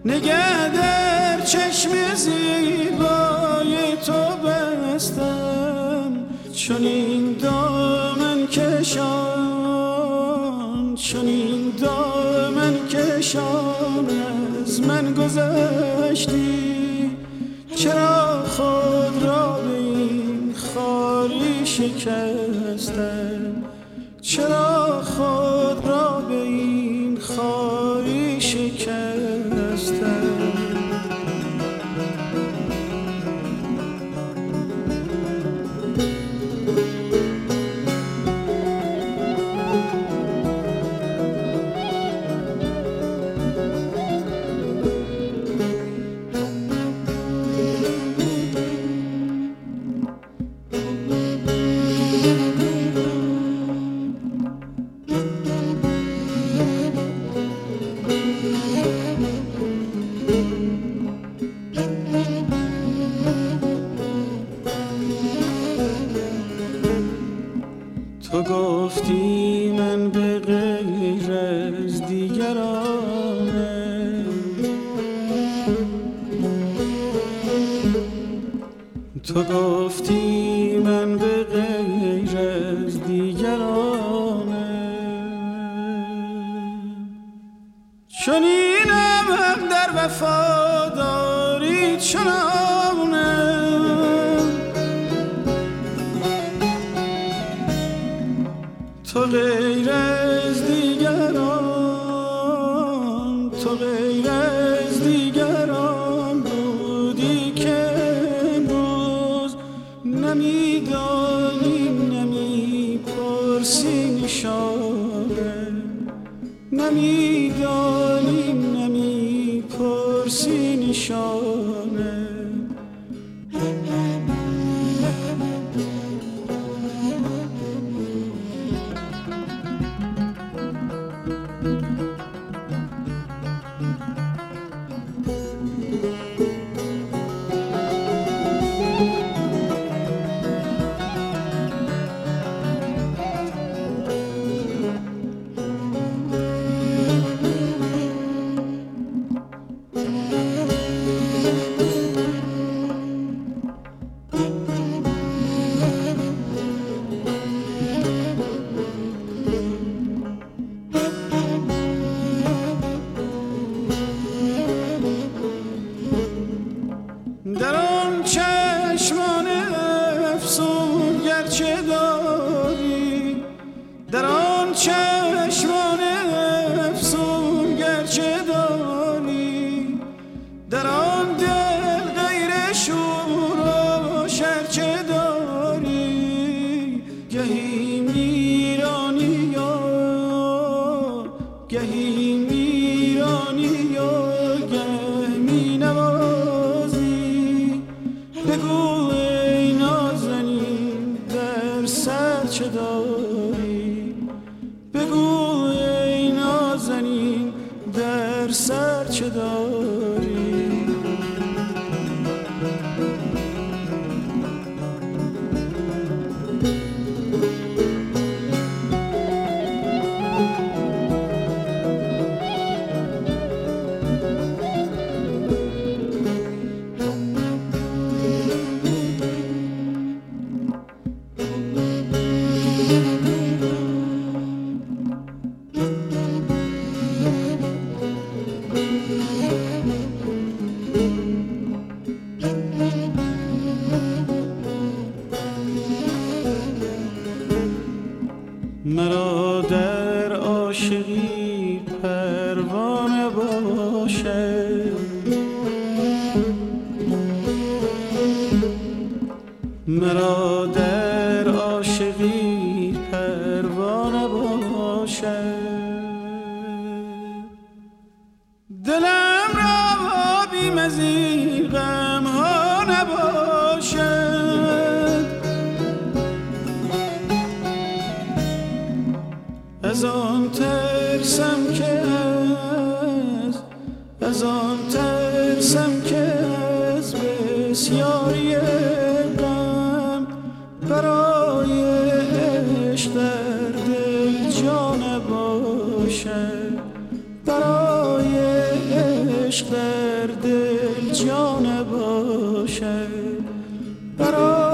نگه در چشم زیبای تو بستم، چون این دامن کشان، چون این دامن کشان از من گذشتی. چرا خود را به این خاری شکستم، چرا خود را به این خاری شکستم. تو گفتی من به غیر از دیگرانه، تو گفتی من به غیر از دیگرانه. چون اینم در وفاداری چنانه، تو غیر از دیگران، تو غیر از دیگران بودی که امروز نمیدانی، نمیپرسی نشانه، نمیدانی، نمیپرسی نشانه. در آن چشمان افسون گرچه داری، در آن چشمان افسون گرچه داری، در آن دل غیر شور و شرچه داری. گهی میرانی یا گهی میرانی یا گه می نوازی. بگو ای نازنین در سر چه داری، بگو ای نازنین در سر چه داری. مرا در عاشقی پروانه باشد، مرا در عاشقی پروانه باشد. دلم را بیم از این غم ها نباشد، از آن ترسم که از آن ترسم که از بسیاری غم برای عشق در دل جا نباشد، برای عشق در دل جان باشه برای